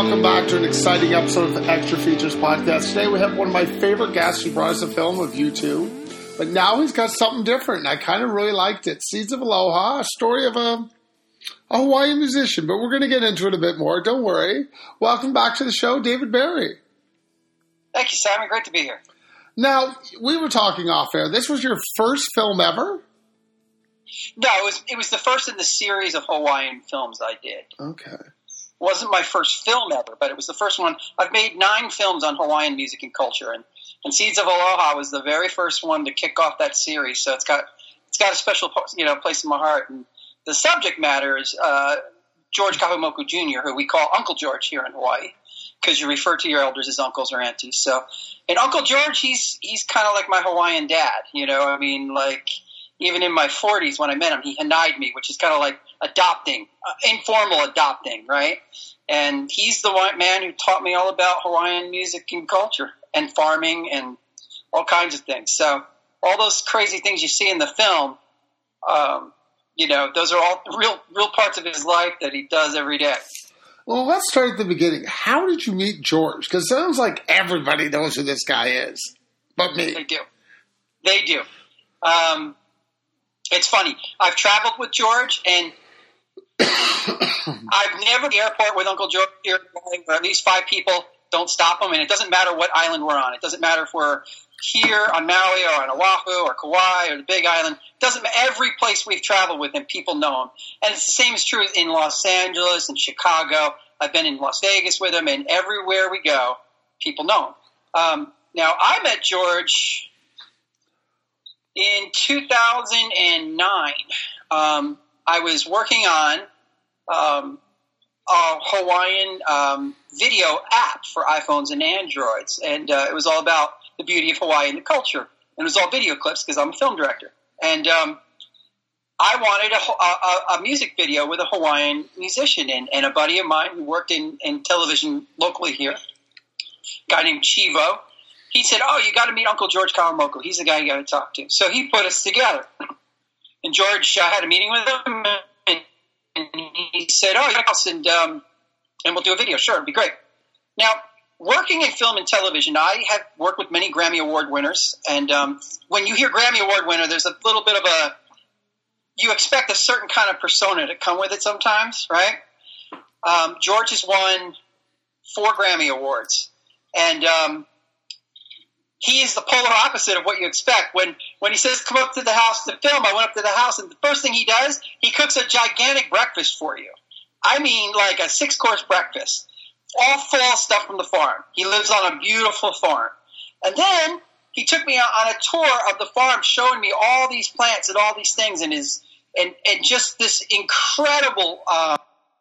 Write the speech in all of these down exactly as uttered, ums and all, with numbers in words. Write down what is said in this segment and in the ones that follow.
welcome back to an exciting episode of the Extra Features Podcast. Today we have one of my favorite guests who brought us a film of U two, but now he's got something different, and I kind of really liked it. Seeds of Aloha, a story of a, a Hawaiian musician, but we're going to get into it a bit more. Don't worry. Welcome back to the show, David Barry. Thank you, Simon. Great to be here. Now, we were talking off air. This was your first film ever? No, it was it was the first in the series of Hawaiian films I did. Okay. It wasn't my first film ever, but it was the first one. I've made nine films on Hawaiian music and culture, and, and Seeds of Aloha was the very first one to kick off that series. So it's got it's got a special you know place in my heart. And the subject matter is uh, George Kahumoku Junior, who we call Uncle George here in Hawaii, because you refer to your elders as uncles or aunties. So, and Uncle George, he's he's kind of like my Hawaiian dad. You know, I mean, like. Even in my forties, when I met him, he hanai'd me, which is kind of like adopting, uh, informal adopting, right? And he's the one man who taught me all about Hawaiian music and culture and farming and all kinds of things. So all those crazy things you see in the film, um, you know, those are all real, real parts of his life that he does every day. Well, let's start at the beginning. How did you meet George? Because it sounds like everybody knows who this guy is, but me. They do. They do. Um, It's funny. I've traveled with George, and I've never been to the airport with Uncle George here, where at least five people don't stop him, and it doesn't matter what island we're on. It doesn't matter if we're here on Maui or on Oahu or Kauai or the Big Island. It doesn't matter. Every place we've traveled with him, people know him. And it's the same is true in Los Angeles and Chicago. I've been in Las Vegas with him, and everywhere we go, people know him. Um, now, I met George in two thousand nine. Um, I was working on um, a Hawaiian um, video app for iPhones and Androids, and uh, it was all about the beauty of Hawaii and the culture. And it was all video clips because I'm a film director. And um, I wanted a, a, a music video with a Hawaiian musician, and, and a buddy of mine who worked in, in television locally here, a guy named Chivo. He said, oh, you got to meet Uncle George Kahumoku. He's the guy you got to talk to. So he put us together. And George uh, had a meeting with him, and, and he said, oh, yes, and, um, and we'll do a video. Sure, it'd be great. Now, working in film and television, I have worked with many Grammy Award winners. And um, when you hear Grammy Award winner, there's a little bit of a – you expect a certain kind of persona to come with it sometimes, right? Um, George has won four Grammy Awards. And um, – he is the polar opposite of what you expect. When when he says, come up to the house to film, I went up to the house, and the first thing he does, he cooks a gigantic breakfast for you. I mean, like a six-course breakfast, all full of stuff from the farm. He lives on a beautiful farm. And then he took me on a tour of the farm, showing me all these plants and all these things, and his and, and just this incredible uh,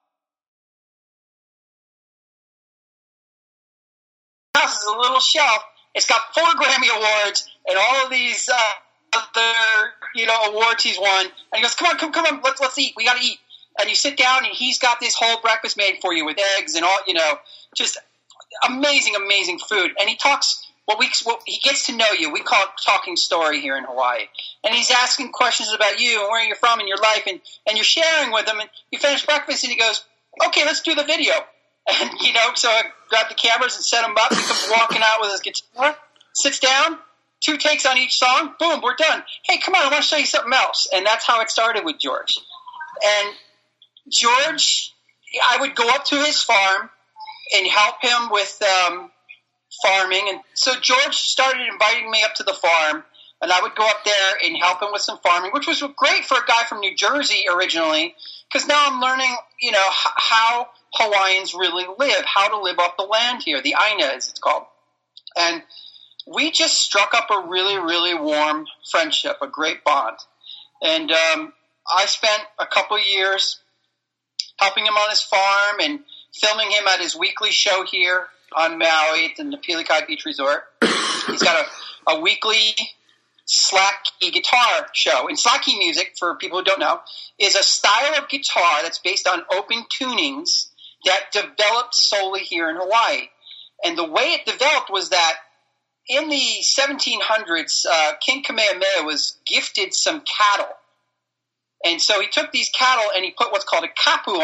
house is a little shelf. It's got four Grammy Awards and all of these uh, other, you know, awards he's won. And he goes, come on, come, come on, let's let's eat. We got to eat. And you sit down, and he's got this whole breakfast made for you with eggs and all, you know, just amazing, amazing food. And he talks. What we what, he gets to know you. We call it talking story here in Hawaii. And he's asking questions about you and where you're from in your life, and and you're sharing with him. And you finish breakfast, and he goes, okay, let's do the video. And, you know, so I grabbed the cameras and set them up. He comes walking out with his guitar, sits down, two takes on each song. Boom, we're done. Hey, come on, I want to show you something else. And that's how it started with George. And George, I would go up to his farm and help him with um, farming. And so George started inviting me up to the farm, and I would go up there and help him with some farming, which was great for a guy from New Jersey originally, because now I'm learning, you know, h- how Hawaiians really live, how to live off the land here, the Aina as it's called. And we just struck up a really, really warm friendship, a great bond. And um, I spent a couple of years helping him on his farm and filming him at his weekly show here on Maui at the Pilikai Beach Resort. He's got a, a weekly slack key guitar show. And slack key music, for people who don't know, is a style of guitar that's based on open tunings that developed solely here in Hawaii. And the way it developed was that in the seventeen hundreds, uh, King Kamehameha was gifted some cattle. And so he took these cattle and he put what's called a kapu on it,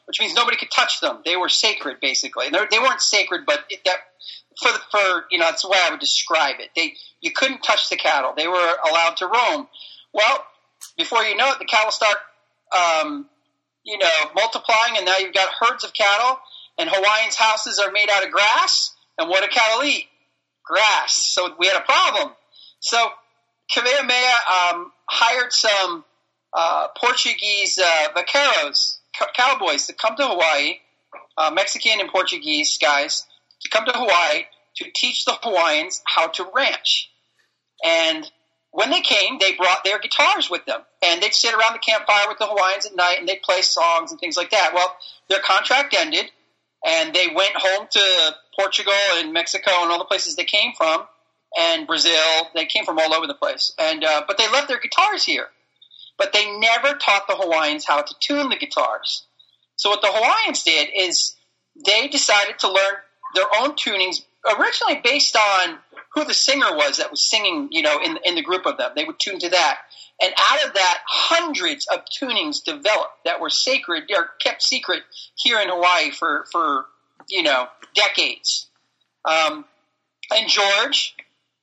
which means nobody could touch them. They were sacred, basically. And they weren't sacred, but it, that for the, for you know that's the way I would describe it. They you couldn't touch the cattle. They were allowed to roam. Well, before you know it, the cattle start um, you know multiplying, and now you've got herds of cattle. And Hawaiians' houses are made out of grass. And what do cattle eat? Grass. So we had a problem. So Kamehameha um, hired some uh, Portuguese uh, vaqueros, c- cowboys, to come to Hawaii, uh, Mexican and Portuguese guys, to come to Hawaii to teach the Hawaiians how to ranch. And when they came, they brought their guitars with them. And they'd sit around the campfire with the Hawaiians at night, and they'd play songs and things like that. Well, their contract ended, and they went home to Portugal and Mexico and all the places they came from, and Brazil. They came from all over the place. And uh, but they left their guitars here. But they never taught the Hawaiians how to tune the guitars. So what the Hawaiians did is they decided to learn their own tunings, originally based on who the singer was that was singing, you know, in, in the group of them. They would tune to that. And out of that, hundreds of tunings developed that were sacred or kept secret here in Hawaii for, for you know, decades. Um, and George,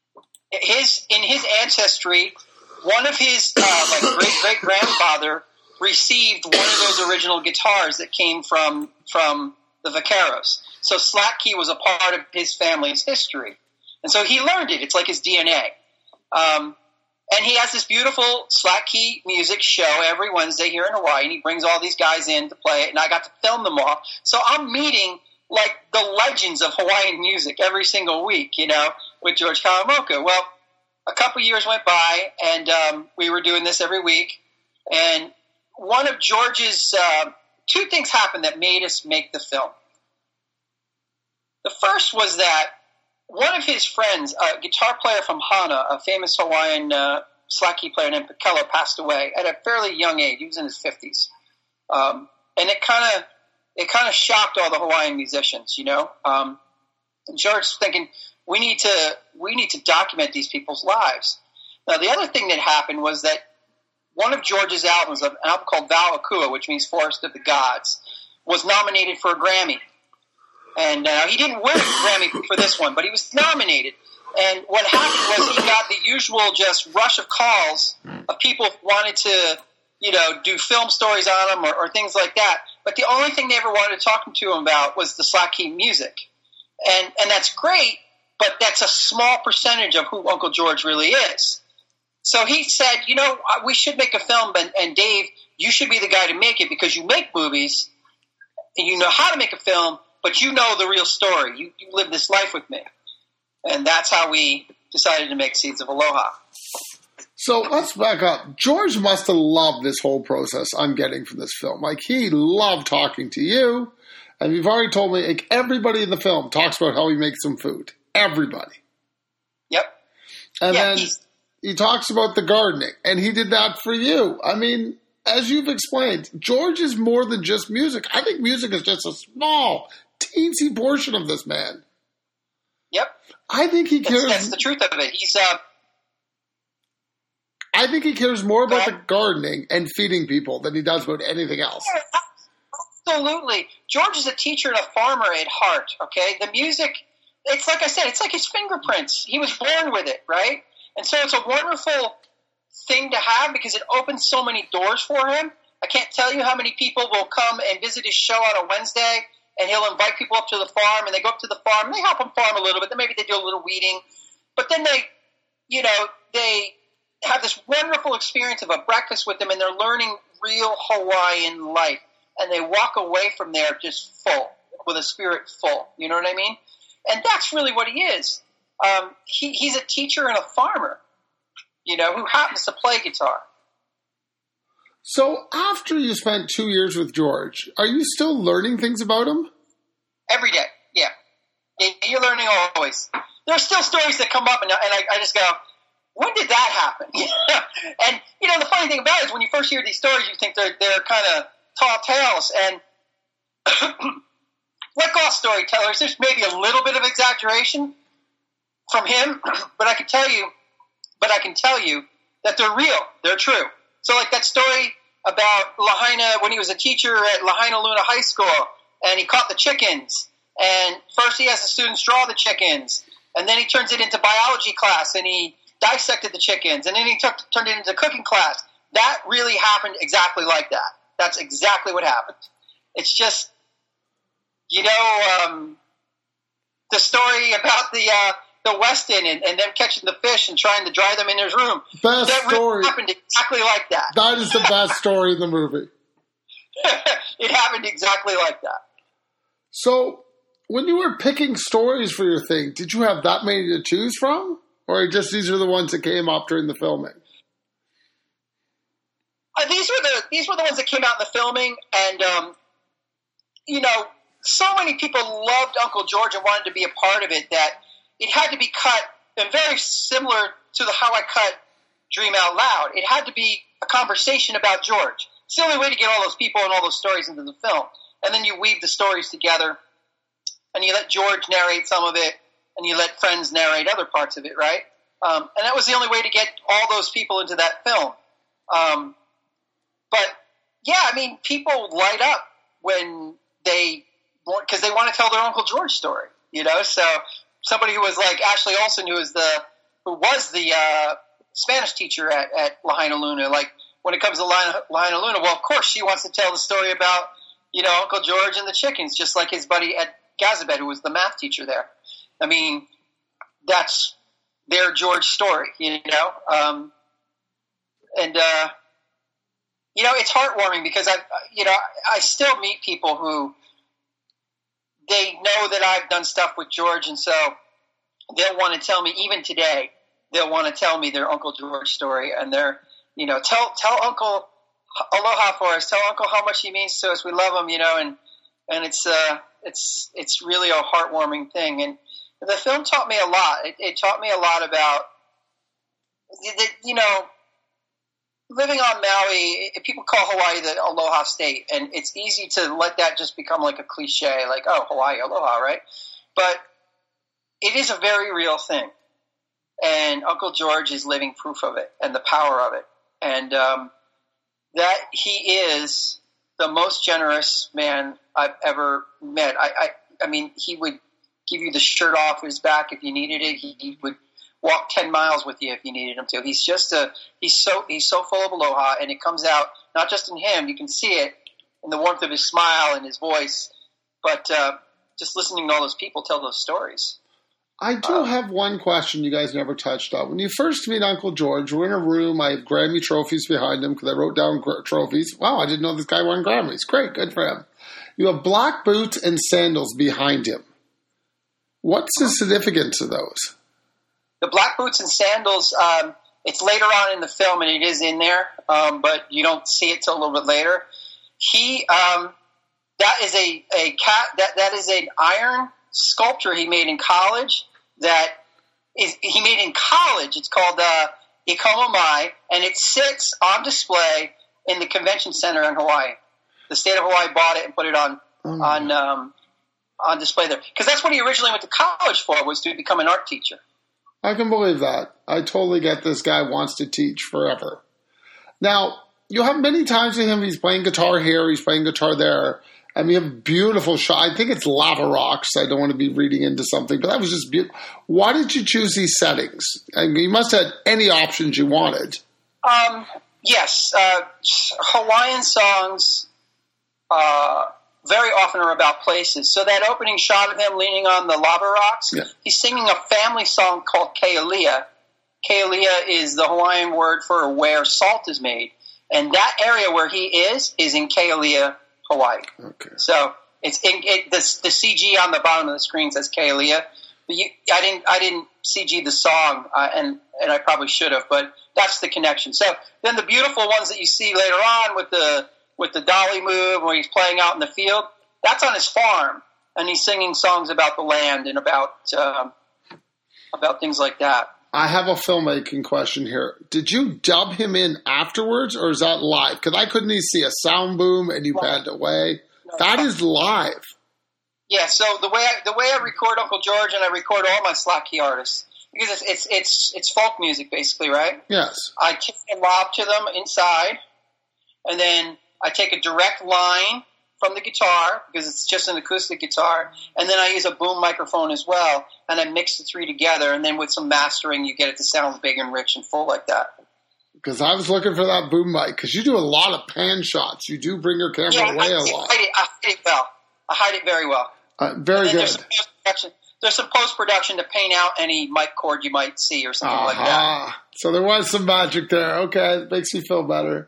his in his ancestry, one of his uh, like great great grandfather received one of those original guitars that came from from the vaqueros. So slack key was a part of his family's history, and so he learned it. It's like his D N A. Um, and he has this beautiful slack key music show every Wednesday here in Hawaii, and he brings all these guys in to play it, and I got to film them all. So I'm meeting like the legends of Hawaiian music every single week, you know, with George Kawamoku. Well, a couple years went by, and um, we were doing this every week. And one of George's uh, two things happened that made us make the film. The first was that one of his friends, a guitar player from Hana, a famous Hawaiian uh, slack key player named Pekela, passed away at a fairly young age. He was in his fifties. Um, and it kind of it kind of shocked all the Hawaiian musicians, you know. Um, and George was thinking, we need to we need to document these people's lives. Now, the other thing that happened was that one of George's albums, an album called Valakua, which means Forest of the Gods, was nominated for a Grammy. And uh, he didn't win a Grammy for this one, but he was nominated. And what happened was he got the usual just rush of calls of people who wanted to, you know, do film stories on him or, or things like that. But the only thing they ever wanted to talk to him about was the slack key music. And and that's great, but that's a small percentage of who Uncle George really is. So he said, you know, we should make a film, and, and Dave, you should be the guy to make it because you make movies and you know how to make a film, but you know the real story. You, you live this life with me. And that's how we decided to make Seeds of Aloha. So let's back up. George must have loved this whole process I'm getting from this film. Like, he loved talking to you. And you've already told me, like, everybody in the film talks about how he makes some food. Everybody. Yep. And yeah, then he's... he talks about the gardening. And he did that for you. I mean, as you've explained, George is more than just music. I think music is just a small, teensy portion of this man. Yep. I think he cares. That's, that's the truth of it. He's, uh, I think he cares more about the gardening and feeding people than he does about anything else. Absolutely. George is a teacher and a farmer at heart, okay? The music, it's like I said, it's like his fingerprints. He was born with it, right? And so it's a wonderful thing to have because it opens so many doors for him. I can't tell you how many people will come and visit his show on a Wednesday, and he'll invite people up to the farm, and they go up to the farm, and they help him farm a little bit. Then maybe they do a little weeding. But then they, you know, they have this wonderful experience of a breakfast with them, and they're learning real Hawaiian life. And they walk away from there just full, with a spirit full. You know what I mean? And that's really what he is. Um, he, he's a teacher and a farmer, you know, who happens to play guitar. So after you spent two years with George, are you still learning things about him? Every day, yeah. You're learning always. There are still stories that come up, and, and I, I just go, when did that happen? And, you know, the funny thing about it is when you first hear these stories, you think they're, they're kind of tall tales. And like all storytellers, there's maybe a little bit of exaggeration from him, but I can tell you, but I can tell you that they're real. They're true. So like that story about Lahaina when he was a teacher at Lahaina Luna High School, and he caught the chickens. And first he has the students draw the chickens, and then he turns it into biology class, and he dissected the chickens, and then he took, turned it into cooking class. That really happened exactly like that. That's exactly what happened. It's just, you know, um, the story about the uh, the Weston and, and them catching the fish and trying to dry them in his room. Best that story. Really happened exactly like that. That is the best story in the movie. It happened exactly like that. So, when you were picking stories for your thing, did you have that many to choose from? Or just these are the ones that came up during the filming? Uh, these were the these were the ones that came out in the filming, and um, you know, so many people loved Uncle George and wanted to be a part of it that it had to be cut, and very similar to the how I cut Dream Out Loud. It had to be a conversation about George. It's the only way to get all those people and all those stories into the film, and then you weave the stories together, and you let George narrate some of it, and you let friends narrate other parts of it, right? Um, and that was the only way to get all those people into that film. Um, But, yeah, I mean, people light up when they – because they want to tell their Uncle George story, you know? So somebody who was like Ashley Olsen, who was the who was the uh, Spanish teacher at, at Lahaina Luna, like when it comes to Lahaina, Lahaina Luna, well, of course she wants to tell the story about, you know, Uncle George and the chickens, just like his buddy Ed Gazabet, who was the math teacher there. I mean, that's their George story, you know? Um, and – uh You know, it's heartwarming because I, you know, I still meet people who they know that I've done stuff with George, and so they'll want to tell me, even today, they'll want to tell me their Uncle George story, and they're, you know, tell tell Uncle Aloha for us, tell Uncle how much he means to us, we love him, you know, and and it's uh it's it's really a heartwarming thing, and the film taught me a lot. It, it taught me a lot about, you know. Living on Maui, people call Hawaii the Aloha State, and it's easy to let that just become like a cliche, like, oh, Hawaii, Aloha, right? But it is a very real thing, and Uncle George is living proof of it and the power of it, and um, that he is the most generous man I've ever met. I, I, I mean, he would give you the shirt off his back if you needed it. He, he would walk ten miles with you if you needed him to. He's just a, he's so, he's so full of aloha, and it comes out not just in him. You can see it in the warmth of his smile and his voice, but uh, just listening to all those people tell those stories. I do um, have one question you guys never touched on. When you first meet Uncle George, we're in a room. I have Grammy trophies behind him because I wrote down gr- trophies. Wow, I didn't know this guy won Grammys. Great, good for him. You have black boots and sandals behind him. What's the significance of those? The black boots and sandals, um, it's later on in the film, and it is in there, um, but you don't see it till a little bit later. He, um, that is a, a cat, that, that is an iron sculpture he made in college that is, he made in college. It's called, uh, Ikoma Mai, and it sits on display in the convention center in Hawaii. The state of Hawaii bought it and put it on, oh. on, um, on display there. Because that's what he originally went to college for, was to become an art teacher. I can believe that. I totally get this guy wants to teach forever. Now, you'll have many times with him, he's playing guitar here, he's playing guitar there, and we have beautiful shots. I think it's Lava Rocks. I don't want to be reading into something, but that was just beautiful. Why did you choose these settings? I mean, you must have had any options you wanted. Um, yes. Uh, Hawaiian songs uh, very often are about places. So that opening shot of him leaning on the lava rocks, yeah. He's singing a family song called Kealia. Kealia is the Hawaiian word for where salt is made. And that area where he is is in Kealia, Hawaii. Okay. So it's in, it, the, the C G on the bottom of the screen says Kealia. But you, I didn't I didn't C G the song, uh, and, and I probably should have, but that's the connection. So then the beautiful ones that you see later on with the with the dolly move where he's playing out in the field, that's on his farm, and he's singing songs about the land and about um, about things like that. I have a filmmaking question here. Did you dub him in afterwards, or is that live? Because I couldn't even see a sound boom and you no. panned away. No, that no. is live. Yeah. So the way I, the way I record Uncle George, and I record all my slot key artists, because it's it's it's, it's folk music basically, right? Yes. I kick and lob to them inside. and then I take a direct line from the guitar, because it's just an acoustic guitar, and then I use a boom microphone as well, and I mix the three together, and then with some mastering, you get it to sound big and rich and full like that. Because I was looking for that boom mic, because you do a lot of pan shots. You do bring your camera yeah, away I, a I lot. Hide it, I hide it well. I hide it very well. Uh, very good. There's some post-production, there's some post-production to paint out any mic cord you might see or something uh-huh. like that. So there was some magic there. Okay, it makes you feel better.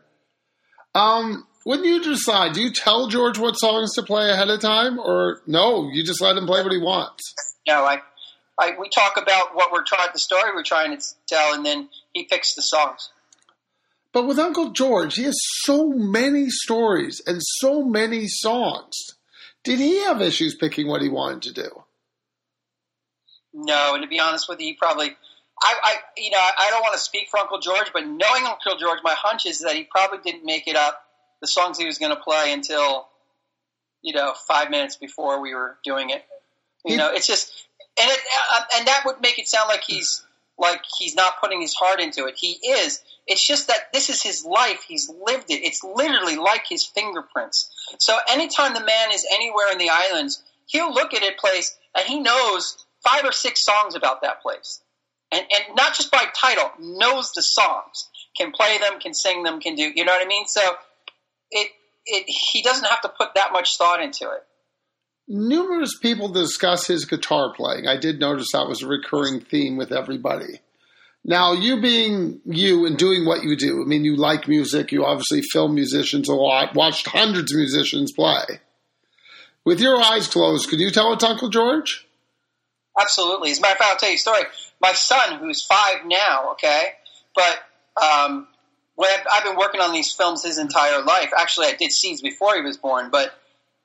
Um... When you decide, do you tell George what songs to play ahead of time, or no, you just let him play what he wants? No, I, I we talk about what we're trying, the story we're trying to tell, and then he picks the songs. But with Uncle George, he has so many stories and so many songs. Did he have issues picking what he wanted to do? No, and to be honest with you, he probably, I, I you know, I don't want to speak for Uncle George, but knowing Uncle George, my hunch is that he probably didn't make it up, the songs he was going to play, until, you know, five minutes before we were doing it. You know, it's just, and it, uh, and that would make it sound like he's, like he's not putting his heart into it. He is. It's just that this is his life. He's lived it. It's literally like his fingerprints. So anytime the man is anywhere in the islands, he'll look at a place and he knows five or six songs about that place. And, and not just by title, knows the songs, can play them, can sing them, can do, you know what I mean? So, It, it, he doesn't have to put that much thought into it. Numerous people discuss his guitar playing. I did notice that was a recurring theme with everybody. Now, you being you and doing what you do, I mean, you like music. You obviously film musicians a lot, watched hundreds of musicians play. With your eyes closed, could you tell it's Uncle George? Absolutely. As a matter of fact, I'll tell you a story. My son, who's five now, okay, but um, when I've, I've been working on these films his entire life. Actually, I did Seeds before he was born, but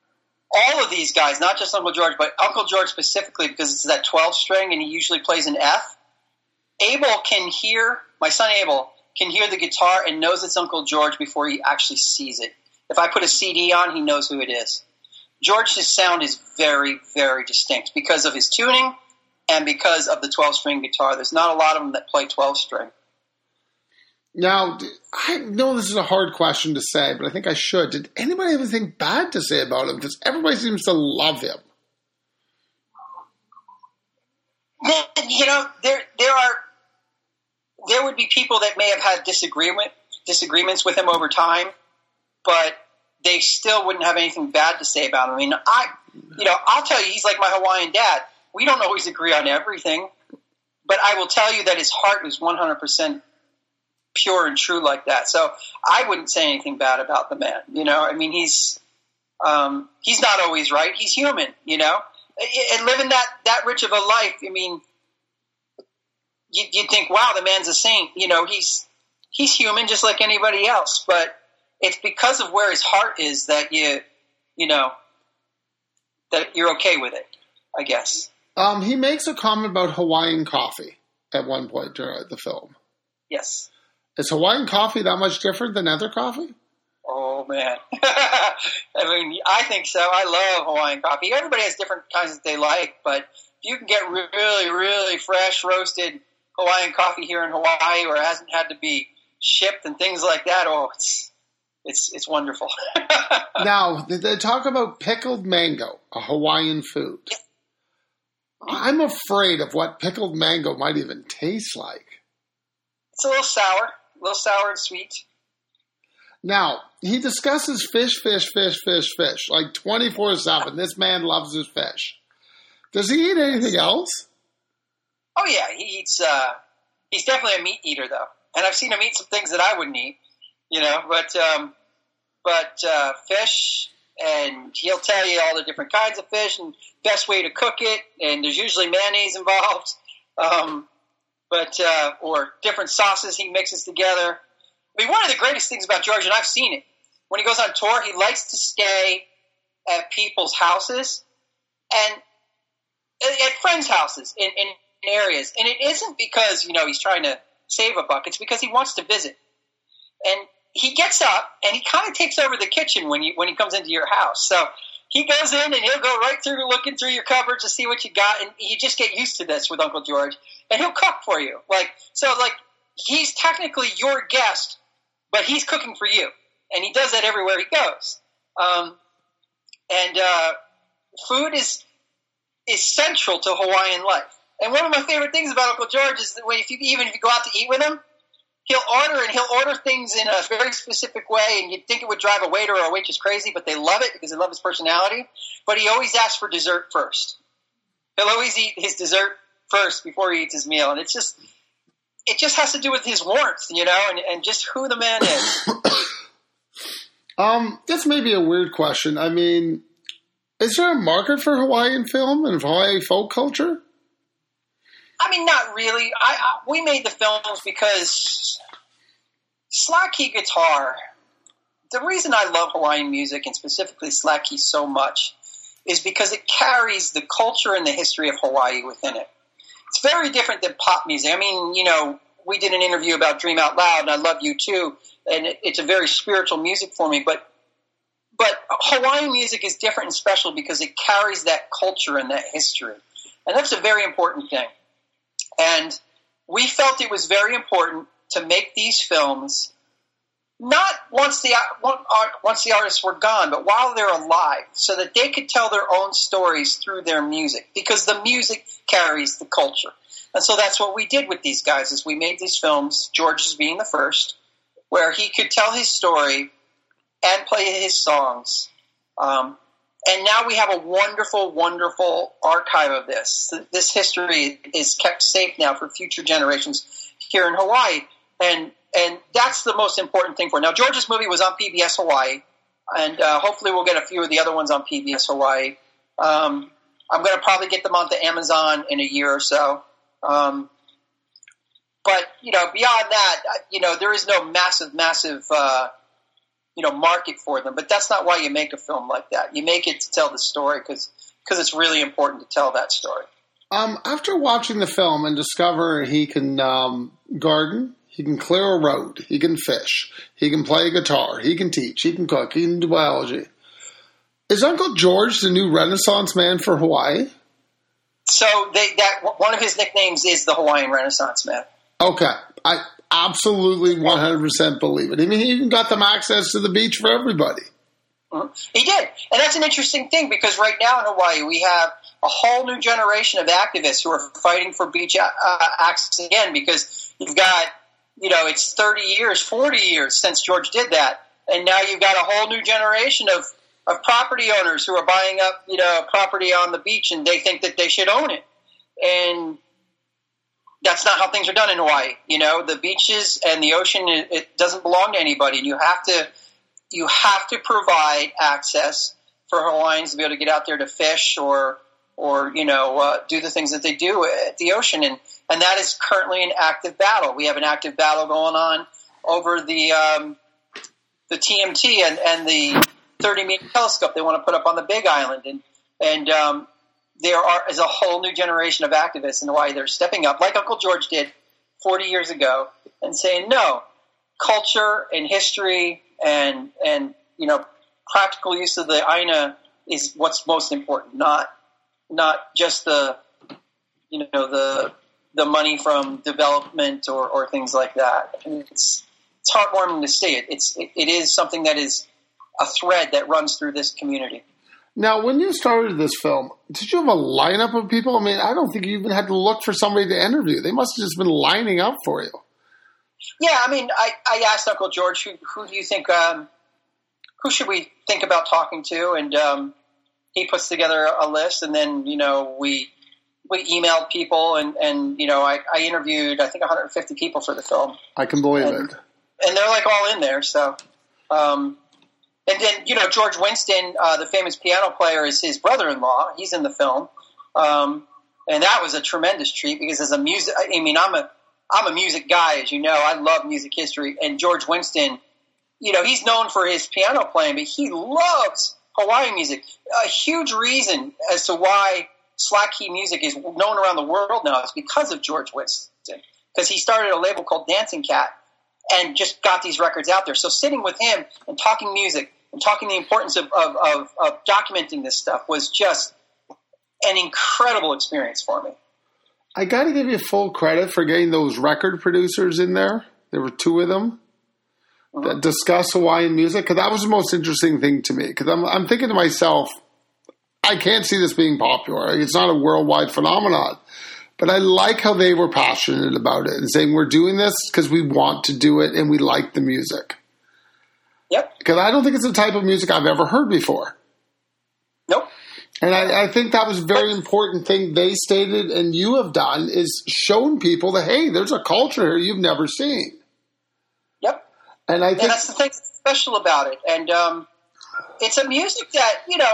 all of these guys, not just Uncle George, but Uncle George specifically, because it's that twelve string and he usually plays an F. Abel can hear, my son Abel, can hear the guitar and knows it's Uncle George before he actually sees it. If I put a C D on, he knows who it is. George's sound is very, very distinct because of his tuning and because of the twelve string guitar. There's not a lot of them that play twelve string. Now, I know this is a hard question to say, but I think I should. Did anybody have anything bad to say about him? Because everybody seems to love him. You know, there there are there would be people that may have had disagreement disagreements with him over time, but they still wouldn't have anything bad to say about him. I mean, I you know, I'll tell you, he's like my Hawaiian dad. We don't always agree on everything, but I will tell you that his heart was one hundred percent pure and true like that. So I wouldn't say anything bad about the man. You know, I mean, he's um, he's not always right. He's human. You know, and living that that rich of a life. I mean, you you think, wow, the man's a saint. You know, he's he's human just like anybody else. But it's because of where his heart is that you you know that you're okay with it, I guess. Um, he makes a comment about Hawaiian coffee at one point during the film. Yes. Is Hawaiian coffee that much different than other coffee? Oh, man. I mean, I think so. I love Hawaiian coffee. Everybody has different kinds that they like, but if you can get really, really fresh roasted Hawaiian coffee here in Hawaii where it hasn't had to be shipped and things like that, oh, it's it's it's wonderful. Now, they talk about pickled mango, a Hawaiian food. Yeah. I'm afraid of what pickled mango might even taste like. It's a little sour, a little sour and sweet. Now, he discusses fish, fish, fish, fish, fish, like twenty-four seven. This man loves his fish. Does he eat anything else? Oh, yeah. He eats, uh, he's definitely a meat eater, though. And I've seen him eat some things that I wouldn't eat, you know, but, um, but, uh, fish, and he'll tell you all the different kinds of fish and best way to cook it. And there's usually mayonnaise involved. Um, but, uh, or different sauces he mixes together. I mean, one of the greatest things about George, and I've seen it, when he goes on tour, he likes to stay at people's houses and at friends' houses in, in areas. And it isn't because, you know, he's trying to save a buck. It's because he wants to visit. And he gets up and he kind of takes over the kitchen when you when he comes into your house. So he goes in and he'll go right through looking through your cupboards to see what you got. And you just get used to this with Uncle George. And he'll cook for you. Like, so like, he's technically your guest, but he's cooking for you. and he does that everywhere he goes. Um, and uh, food is is central to Hawaiian life. And one of my favorite things about Uncle George is that when if you even if you go out to eat with him, he'll order and he'll order things in a very specific way, and you'd think it would drive a waiter or a waitress crazy, but they love it because they love his personality. But he always asks for dessert first. He'll always eat his dessert first before he eats his meal, and it's just it just has to do with his warmth, you know, and, and just who the man is. um, this may be a weird question. I mean, is there a market for Hawaiian film and Hawaii folk culture? I mean, not really. I, I we made the films because slack key guitar. The reason I love Hawaiian music and specifically slack key so much is because it carries the culture and the history of Hawaii within it. It's very different than pop music. I mean, you know, we did an interview about Dream Out Loud, and I love you too, and it, it's a very spiritual music for me. But but Hawaiian music is different and special because it carries that culture and that history, and that's a very important thing. And we felt it was very important to make these films not once the once the artists were gone, but while they're alive, so that they could tell their own stories through their music, because the music carries the culture. And so that's what we did with these guys, is we made these films, George's being the first, where he could tell his story and play his songs. Um, and now we have a wonderful, wonderful archive of this. This history is kept safe now for future generations here in Hawaii. And and that's the most important thing for it. Now, George's movie was on P B S Hawaii, and uh, hopefully we'll get a few of the other ones on P B S Hawaii. Um, I'm going to probably get them onto Amazon in a year or so. Um, but, you know, beyond that, you know, there is no massive, massive, uh, you know, market for them. But that's not why you make a film like that. You make it to tell the story because because it's really important to tell that story. Um, after watching the film and discover he can um, garden, he can clear a road, he can fish, he can play a guitar, he can teach, he can cook, he can do biology. Is Uncle George the new Renaissance man for Hawaii? So they, that one of his nicknames is the Hawaiian Renaissance man. Okay. I absolutely one hundred percent believe it. I mean, he even got them access to the beach for everybody. Mm-hmm. He did. And that's an interesting thing because right now in Hawaii we have a whole new generation of activists who are fighting for beach uh, access again, because you've got, you know, it's thirty years, forty years since George did that. And now you've got a whole new generation of, of property owners who are buying up, you know, property on the beach, and they think that they should own it. And that's not how things are done in Hawaii. You know, the beaches and the ocean, it, it doesn't belong to anybody. And you have to, you have to provide access for Hawaiians to be able to get out there to fish or, or, you know, uh, do the things that they do at the ocean. And, and that is currently an active battle. We have an active battle going on over the, um, the T M T and, and the thirty meter telescope they want to put up on the Big Island. And, and, um, there are, is a whole new generation of activists in Hawaii that are stepping up, like Uncle George did forty years ago, and saying, no, culture and history and, and, you know, practical use of the Aina is what's most important, not, not just the, you know, the, the money from development or, or things like that. And it's, it's heartwarming to see it. It's, it, it is something that is a thread that runs through this community. Now, when you started this film, did you have a lineup of people? I mean, I don't think you even had to look for somebody to interview. They must have just been lining up for you. Yeah, I mean, I, I asked Uncle George, who, who do you think, um, who should we think about talking to? And um, he puts together a list, and then, you know, we we emailed people, and, and you know, I, I interviewed, I think, one hundred fifty people for the film. I can believe and, it. And they're, like, all in there, so... Um, And then, you know, George Winston, uh, the famous piano player, is his brother-in-law. He's in the film. Um, and that was a tremendous treat because as a music, I mean, I'm a, I'm a music guy, as you know. I love music history. And George Winston, you know, he's known for his piano playing, but he loves Hawaiian music. A huge reason as to why slack key music is known around the world now is because of George Winston. Because he started a label called Dancing Cat and just got these records out there. So sitting with him and talking music, and talking the importance of, of, of, of documenting this stuff was just an incredible experience for me. I got to give you full credit for getting those record producers in there. There were two of them. Mm-hmm. that discuss Hawaiian music? Because that was the most interesting thing to me. Because I'm, I'm thinking to myself, I can't see this being popular. It's not a worldwide phenomenon. But I like how they were passionate about it and saying, we're doing this because we want to do it and we like the music. Yep. Because I don't think it's the type of music I've ever heard before. Nope. And I, I think that was a very important thing they stated and you have done is shown people that, hey, there's a culture here you've never seen. Yep. And I think and that's the thing that's special about it. And um, it's a music that, you know,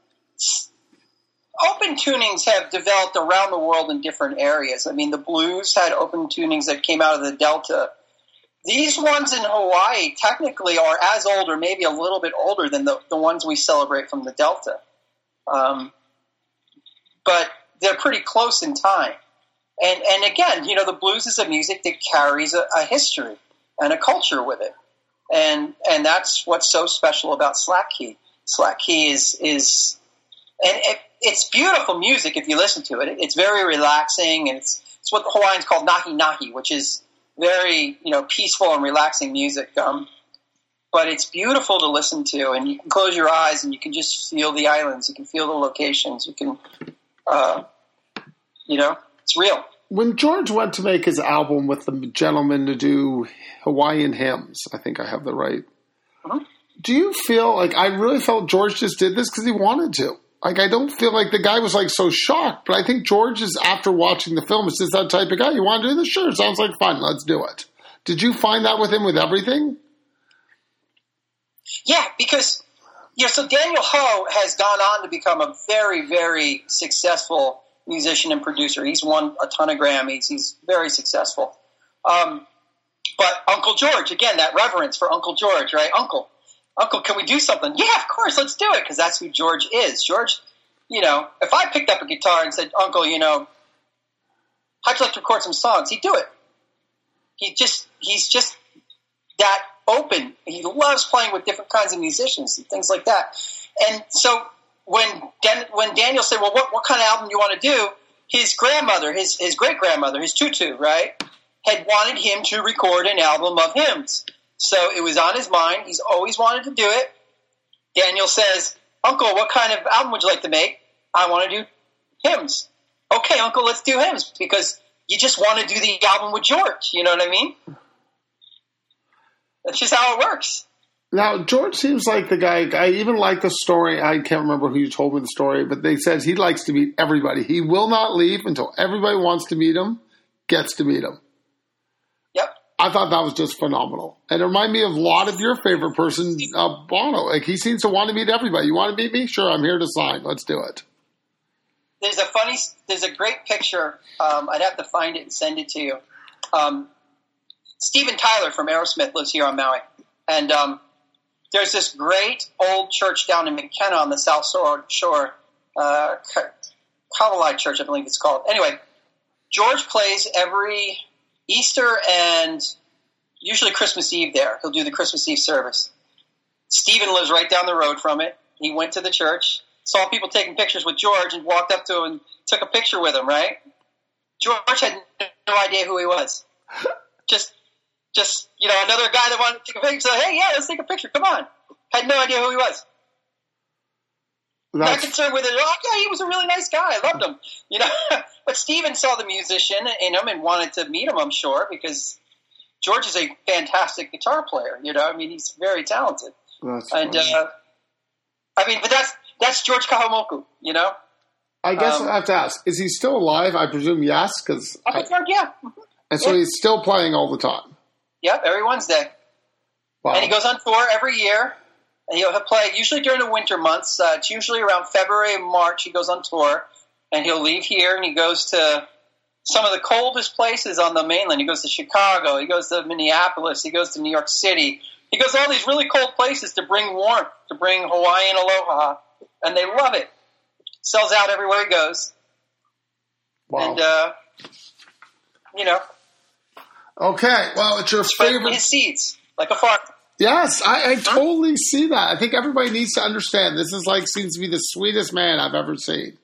open tunings have developed around the world in different areas. I mean, the blues had open tunings that came out of the Delta. These ones in Hawaii technically are as old or maybe a little bit older than the, the ones we celebrate from the Delta. Um, but they're pretty close in time. And and again, you know, the blues is a music that carries a, a history and a culture with it. And and that's what's so special about Slack Key. Slack Key is, is and it, it's beautiful music if you listen to it. It's very relaxing, and it's, it's what the Hawaiians call nahi nahi, which is very, you know, peaceful and relaxing music. Um, but it's beautiful to listen to, and you can close your eyes and you can just feel the islands. You can feel the locations. You can, uh, you know, it's real. When George went to make his album with the gentleman to do Hawaiian hymns, I think I have the right. Mm-hmm. Do you feel like I really felt George just did this because he wanted to? Like, I don't feel like the guy was like so shocked, but I think George is, after watching the film, is just that type of guy. You want to do this? Sure, sounds like fun. Let's do it. Did you find that with him with everything? Yeah, because, you know, so Daniel Ho has gone on to become a very, very successful musician and producer. He's won a ton of Grammys. He's very successful. Um, but Uncle George, again, that reverence for Uncle George, right? Uncle, Uncle, can we do something? Yeah, of course, let's do it, because that's who George is. George, you know, if I picked up a guitar and said, Uncle, you know, how'd you like to record some songs? He'd do it. He just, he's just that open. He loves playing with different kinds of musicians and things like that. And so when Dan, when Daniel said, well, what, what kind of album do you want to do? His grandmother, his, his great-grandmother, his tutu, right, had wanted him to record an album of hymns. So it was on his mind. He's always wanted to do it. Daniel says, Uncle, what kind of album would you like to make? I want to do hymns. Okay, Uncle, let's do hymns, because you just want to do the album with George. You know what I mean? That's just how it works. Now, George seems like the guy, I even like the story, I can't remember who you told me the story, but they said he likes to meet everybody. He will not leave until everybody wants to meet him, gets to meet him. Yep. I thought that was just phenomenal. And it reminded me of a lot of your favorite person, uh, Bono. Like, he seems to want to meet everybody. You want to meet me? Sure, I'm here to sign. Let's do it. There's a funny, there's a great picture. Um, I'd have to find it and send it to you. Um, Steven Tyler from Aerosmith lives here on Maui. And um, there's this great old church down in McKenna on the South Shore, uh, Kavalai Church, I believe it's called. Anyway, George plays every Easter and usually Christmas Eve there. He'll do the Christmas Eve service. Stephen lives right down the road from it. He went to the church, saw people taking pictures with George, and walked up to him and took a picture with him, right? George had no idea who he was. Just, just you know, another guy that wanted to take a picture. So, hey, yeah, let's take a picture. Come on. Had no idea who he was. That's... Not concerned with it. Oh, yeah, he was a really nice guy. I loved him. You know, but Steven saw the musician in him and wanted to meet him, I'm sure, because George is a fantastic guitar player. You know, I mean, he's very talented. That's and uh, I mean, but that's that's George Kahamoku. You know. I guess um, I have to ask: is he still alive? I presume yes, because I think yeah. And so yeah. he's still playing all the time. Yep, every Wednesday. Wow. And he goes on tour every year. And he'll play usually during the winter months. Uh, it's usually around February and March he goes on tour. And he'll leave here and he goes to some of the coldest places on the mainland. He goes to Chicago. He goes to Minneapolis. He goes to New York City. He goes to all these really cold places to bring warmth, to bring Hawaiian aloha. And they love it. Sells out everywhere he goes. Wow. And, uh, you know. Okay. Well, it's your favorite. His seeds, like a farm. Yes, I, I totally see that. I think everybody needs to understand this is like seems to be the sweetest man I've ever seen.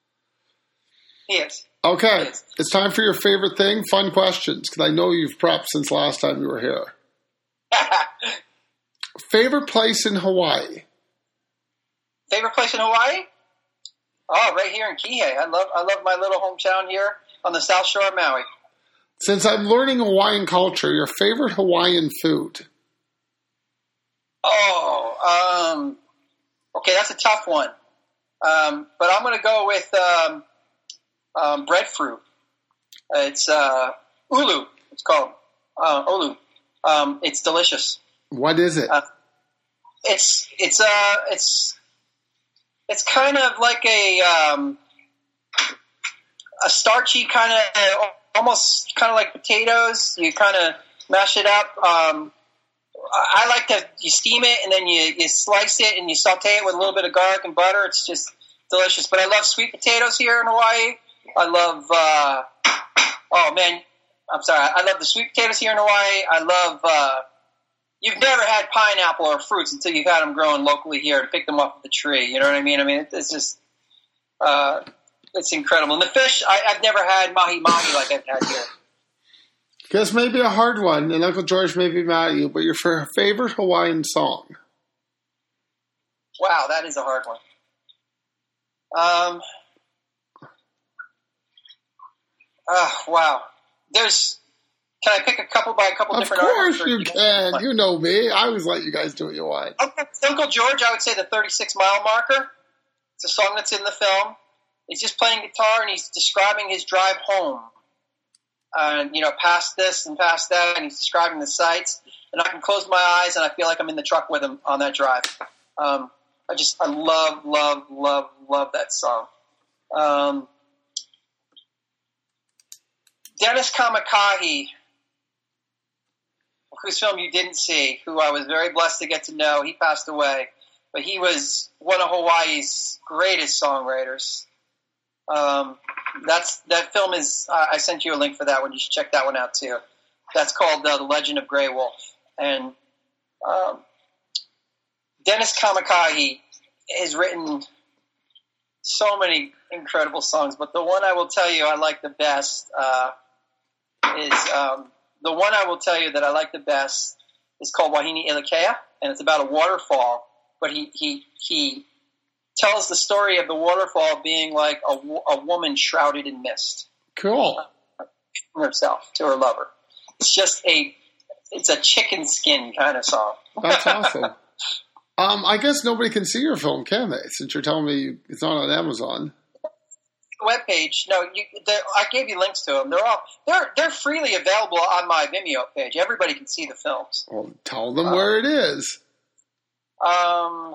He is. Okay, he is. It's time for your favorite thing, fun questions, because I know you've prepped since last time you were here. favorite place in Hawaii? Favorite place in Hawaii? Oh, right here in Kihei. I love I love my little hometown here on the South Shore of Maui. Since I'm learning Hawaiian culture, your favorite Hawaiian food? Oh, um, okay, that's a tough one. Um, but I'm going to go with um, um, breadfruit. It's uh, ulu. It's called uh, ulu. Um, it's delicious. What is it? Uh, it's it's uh it's it's kind of like a um, a starchy kind of almost kind of like potatoes. You kind of mash it up. Um, I like to you steam it and then you, you slice it and you saute it with a little bit of garlic and butter. It's just delicious. But I love sweet potatoes here in Hawaii. I love uh, oh man, I'm sorry. I love the sweet potatoes here in Hawaii. I love uh, you've never had pineapple or fruits until you've had them growing locally here to pick them off the tree. You know what I mean? I mean it's just uh, it's incredible. And the fish, I, I've never had mahi mahi like I've had here. Guess maybe a hard one, and Uncle George may be mad at you, but your favorite Hawaiian song? Wow, that is a hard one. Um. Oh, wow. There's. Can I pick a couple by a couple of different artists? Of course you can. You know me. I always let you guys do what you want. Uncle, Uncle George, I would say the thirty-six mile marker. It's a song that's in the film. He's just playing guitar, and he's describing his drive home. Uh, you know, past this and past that, and he's describing the sights. And I can close my eyes, and I feel like I'm in the truck with him on that drive. Um, I just, I love, love, love, love that song. Um, Dennis Kamakahi, whose film you didn't see, who I was very blessed to get to know. He passed away, but he was one of Hawaii's greatest songwriters. Um, that's that film is. Uh, I sent you a link for that one. You should check that one out too. That's called uh, The Legend of Grey Wolf. And um, Dennis Kamakahi has written so many incredible songs, but the one I will tell you I like the best uh, is um, the one I will tell you that I like the best is called Wahine Ilakea, and it's about a waterfall. But he he he. tells the story of the waterfall being like a, a woman shrouded in mist. Cool. Herself to her lover. It's just a, it's a chicken skin kind of song. That's awesome. um, I guess nobody can see your film, can they? Since you're telling me it's not on Amazon. Webpage. No, you, I gave you links to them. They're all they're they're freely available on my Vimeo page. Everybody can see the films. Well, tell them um, where it is. Um.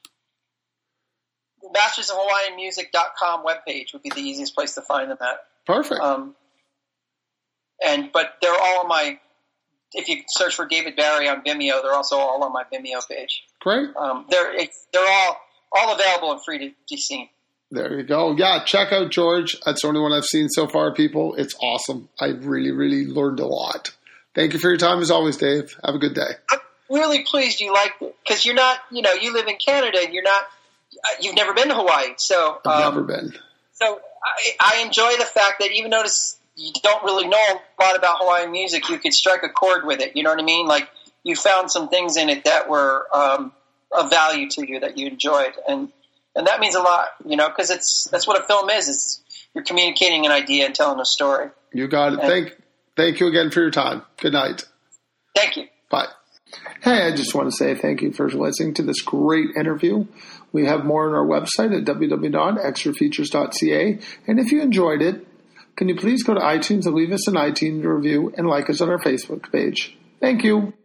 Masters of Hawaiian Music dot com webpage would be the easiest place to find them at. Perfect. Um, and but they're all on my. If you search for David Barry on Vimeo, they're also all on my Vimeo page. Great. Um, they're it's, they're all all available and free to be seen. There you go. Yeah, check out George. That's the only one I've seen so far, people. It's awesome. I really, really learned a lot. Thank you for your time as always, Dave. Have a good day. I'm really pleased you liked it because you're not. You know, you live in Canada and you're not. You've never been to Hawaii, so I've um, never been. So I, I enjoy the fact that even though this, you don't really know a lot about Hawaiian music, you could strike a chord with it. You know what I mean? Like you found some things in it that were um, of value to you that you enjoyed, and and that means a lot. You know, because it's that's what a film is. Is you're communicating an idea and telling a story. You got it. And, thank thank you again for your time. Good night. Thank you. Bye. Hey, I just want to say thank you for listening to this great interview. We have more on our website at w w w dot extra features dot c a. And if you enjoyed it, can you please go to iTunes and leave us an iTunes review and like us on our Facebook page. Thank you.